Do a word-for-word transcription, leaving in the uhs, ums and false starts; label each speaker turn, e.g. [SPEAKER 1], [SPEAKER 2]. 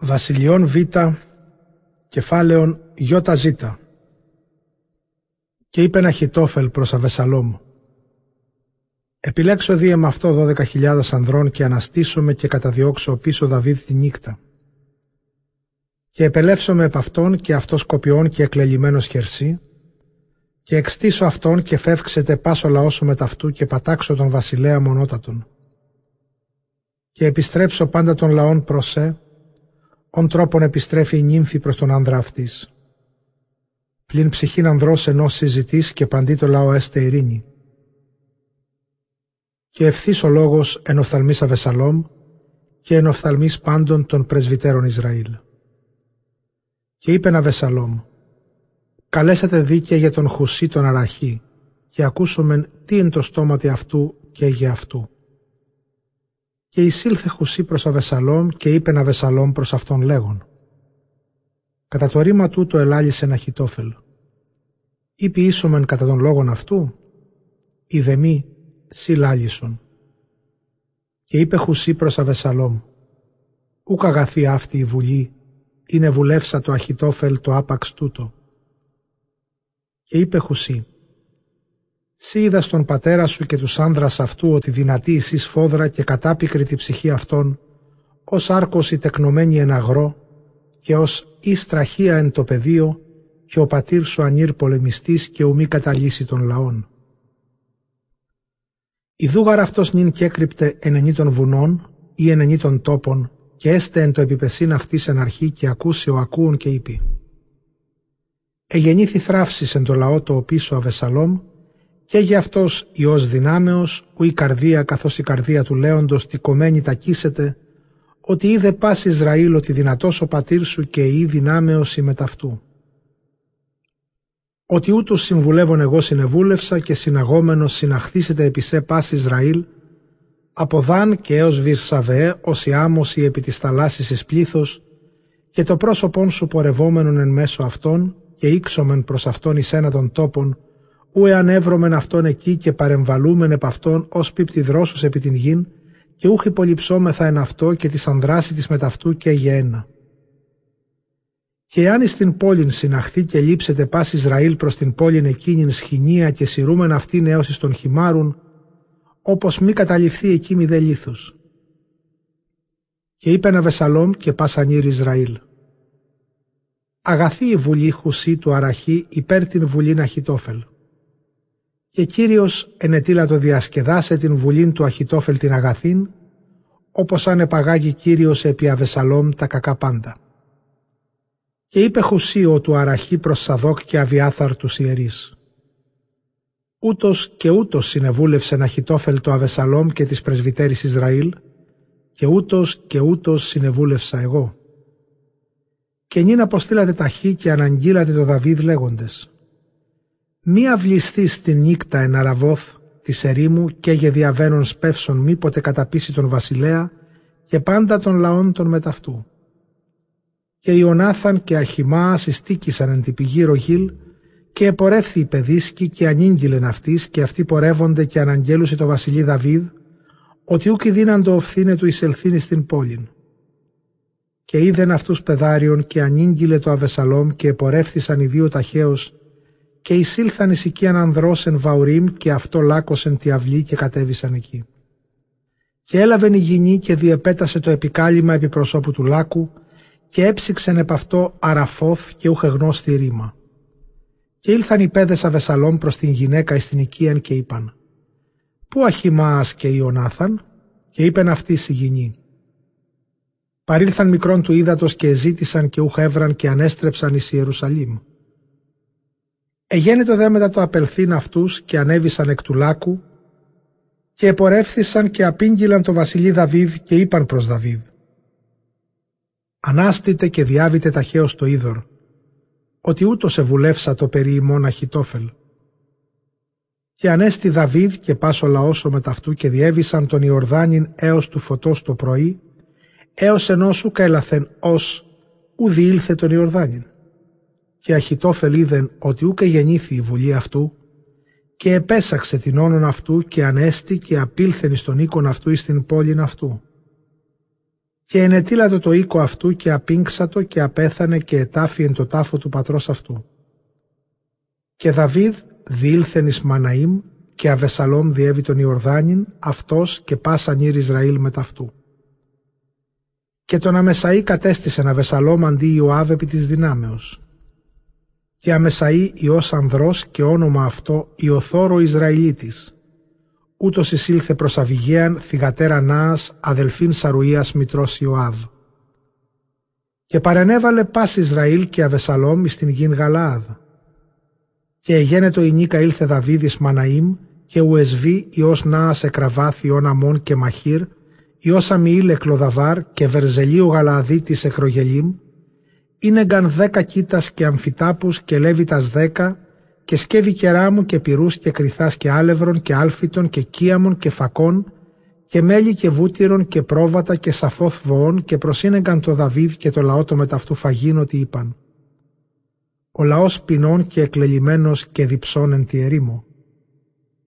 [SPEAKER 1] Βασιλειών Β, κεφάλαιον Ι-Ζ. Και είπεν Αχιτόφελ προς Αβεσσαλόμ: Επιλέξω δίε με αυτό δώδεκα χιλιάδες ανδρών και αναστήσομαι και καταδιώξω πίσω Δαβίδ τη νύκτα. Και επελεύσομαι επ' αυτόν και αυτός κοπιών και εκλελειμμένος χερσί, και εξτήσω αυτόν και φεύξετε πάσο λαός σου μετ' αυτού και πατάξω τον βασιλέα μονότατον. Και επιστρέψω πάντα των λαών προς σε, ον τρόπον επιστρέφει η νύμφη προς τον άνδρα αυτής. Πλην ψυχήν ανδρός ενός συζητής και παντί το λαό έστε ειρήνη. Και ευθύς ο λόγος εν οφθαλμής Αβεσσαλόμ και εν οφθαλμής πάντων των πρεσβυτέρων Ισραήλ. Και είπεν Αβεσσαλόμ: Καλέσατε δίκαια για τον Χουσί τον Αραχή, και ακούσομεν τι εν το στόματι αυτού και για αυτού. Και εισήλθε Χουσί προς Αβεσσαλόμ και είπεν Αβεσσαλόμ προς αυτόν λέγον: Κατά το ρήμα τούτο ελάλησεν Αχιτόφελ. Είπε ίσομεν κατά τον λόγον αυτού, είδε μη σι λάλησον. Και είπε Χουσί προς Αβεσσαλόμ: Ούκ αγαθή αυτή η βουλή, είναι βουλεύσα το Αχιτόφελ το άπαξ τούτο. Και είπε Χουσί: Σύ είδα στον πατέρα σου και τους άνδρας αυτού ότι δυνατή εσύ σφόδρα και κατάπικρη τη ψυχή αυτών, ως άρκος η τεκνομένη εν αγρό, και ως η στραχία εν το πεδίο, και ο πατήρ σου ανήρ πολεμιστής και ουμή καταλύσει των λαών. Ιδούγαρ αυτός νυν και έκρυπτε ενενή των βουνών ή ενενή των τόπων, και έστε εν το επιπεσίν αυτής εν αρχή και ακούσε ο ακούων και είπε: Εγεννήθη θράψης εν το λαό το οπίσω Αβεσσαλόμ, και για αυτός ιός δυνάμεως, ου η καρδία καθώς η καρδία του λέοντος τικωμένη τακίσεται, ότι είδε πας Ισραήλ ότι δυνατός ο πατήρ σου και η δυνάμεως η μεταυτού. Ότι ούτως συμβουλεύων εγώ συνεβούλευσα και συναγόμενος συναχθήσετε επί σε πας Ισραήλ, από Δάν και έως Βυρσαβεέ ως η άμμωση επί της θαλάσσης εις πλήθος, και το πρόσωπον σου πορευόμενον εν μέσω αυτών, και ήξομεν προς αυτόν εις ένα των τόπων, ου εάν εύρωμεν αυτόν εκεί και παρεμβαλούμεν επ' αυτόν ως πίπτη δρόσους επί την γην, και ούχ υπολειψόμεθα εν αυτό και της ανδράση της μεταυτού και γεένα. Και εάν εις την πόλην συναχθεί και λείψετε πας Ισραήλ προς την πόλην εκείνην σχοινία και σειρούμεν αυτήν έως εις τον χυμάρουν, όπως μη καταληφθεί εκεί μη δε λίθους. Και είπεν Αβεσσαλόμ και πας ανήρ Ισραήλ: Αγαθή η βουλή Χουσί του Αραχή υπέρ την βουλήν Αχιτόφελ. Και Κύριος ενετήλα το διασκεδάσε την βουλήν του Αχιτόφελ την αγαθήν, όπως αν επαγάγει Κύριος επί Αβεσσαλόμ τα κακά πάντα. Και είπε Χουσί ο του Αραχή προς Σαδόκ και Αβιάθαρ τους ιερείς: Ούτως και ούτως συνεβούλευσεν Αχιτόφελ το Αβεσσαλόμ και τις πρεσβυτέρης Ισραήλ, και ούτως και ούτως συνεβούλευσα εγώ. Και νυν αποστήλατε ταχύ και αναγγείλατε το Δαβίδ λέγοντες: Μη αυλισθείς την νύκτα εν Αραβόθ της ερήμου και για διαβαίνων σπεύσον μήποτε καταπίσει τον βασιλέα και πάντα των λαών των μεταυτού. Και Ιωνάθαν και Αχιμάας ειστήκησαν εν την πηγή Ρογήλ, και επορεύθη η παιδίσκη και ανήγγειλεν αυτής, και αυτοί πορεύονται και αναγγέλουσε το βασιλεί Δαβίδ, ότι ούκ δύναντο οφθήνε του εισελθύνη στην πόλην. Και είδεν αυτούς παιδάριον και ανήγγειλε το Αβεσσαλόμ, και επορεύθησαν οι δύο ταχαίως, και εισήλθαν εις οικίαν ανδρός εν Βαουρίμ, και αυτό λάκωσεν τη αυλή και κατέβησαν εκεί. Και έλαβεν η γυνή και διεπέτασε το επικάλυμα επί προσώπου του λάκου, και έψυξεν επ' αυτό Αραφόθ και ούχε γνώστη ρήμα. Και ήλθαν οι παίδες Αβεσσαλόμ προς την γυναίκα εις την οικίαν και είπαν: Πού Αχιμάας και Ιωνάθαν? Και είπεν αυτής η γυνή: Παρήλθαν μικρόν του ύδατος και εζήτησαν και ούχ έβραν και ανέστρεψαν εις Ιερουσαλήμ. Εγένετο δε μετά το απελθύν αυτούς και ανέβησαν εκ του λάκου, και επορεύθησαν και απήγγειλαν το βασιλεί Δαβίδ και είπαν προς Δαβίδ: Ανάστητε και διάβητε ταχαίως το είδωρ, ότι ούτως εβουλεύσα το περί ημών Αχιτόφελ. Και ανέστη Δαβίδ και πάσο λαός ο μεταυτού και διέβησαν τον Ιορδάνην έως του φωτός το πρωί, έως ενός ούκα έλαθεν ως ουδι ήλθε τον Ιορδάνην. Και Αχιτόφελ είδεν ότι ούκε γεννήθη η βουλή αυτού, και επέσαξε την όνον αυτού και ανέστη και απήλθεν εις τον οίκον αυτού εις την πόλην αυτού. Και ενετήλατο το οίκο αυτού και απήγξατο και απέθανε και ετάφη εν το τάφο του πατρός αυτού. Και Δαβίδ διήλθεν εις Μαναήμ και Αβεσαλόμ διέβη τον Ιορδάνην, αυτός και πάσαν ήρ Ισραήλ μετ' αυτού. Και τον Αμεσαή κατέστησεν Αβεσαλόμ αντί Ιωάβ επί της δυνάμεως. Και Αμεσαή ιός ανδρός και όνομα αυτό Ιωθώρο Ισραηλίτης. Ούτως εισήλθε προς Αβιγαίαν θυγατέρα Νάας αδελφήν Σαρουίας μητρός Ιωάβ. Και παρενέβαλε πας Ισραήλ και Αβεσαλόμ εις την γην Γαλαάδ. Και εγένετο η νίκα ήλθε Δαβίδ εις Μαναήμ και Ουεσβή ιός Νάας εκραβάθ ιών Αμών και Μαχήρ ιός Αμιήλ εκλοδαβάρ και Βερζελίου Γαλααδίτης εκρογελίμ ίνεγκαν δέκα κοίτας και αμφιτάπους και λέβητας δέκα και σκεύη κεράμου και πυρούς και κρυθάς και άλευρων και άλφιτων και κύαμων και φακών και μέλι και βούτυρων και πρόβατα και σαφόθ βοών και προσύνεγκαν το Δαβίδ και το λαό το μεταυτού φαγήν ότι είπαν: ο λαός πεινών και εκλελειμμένος και διψών εν τη ερήμο.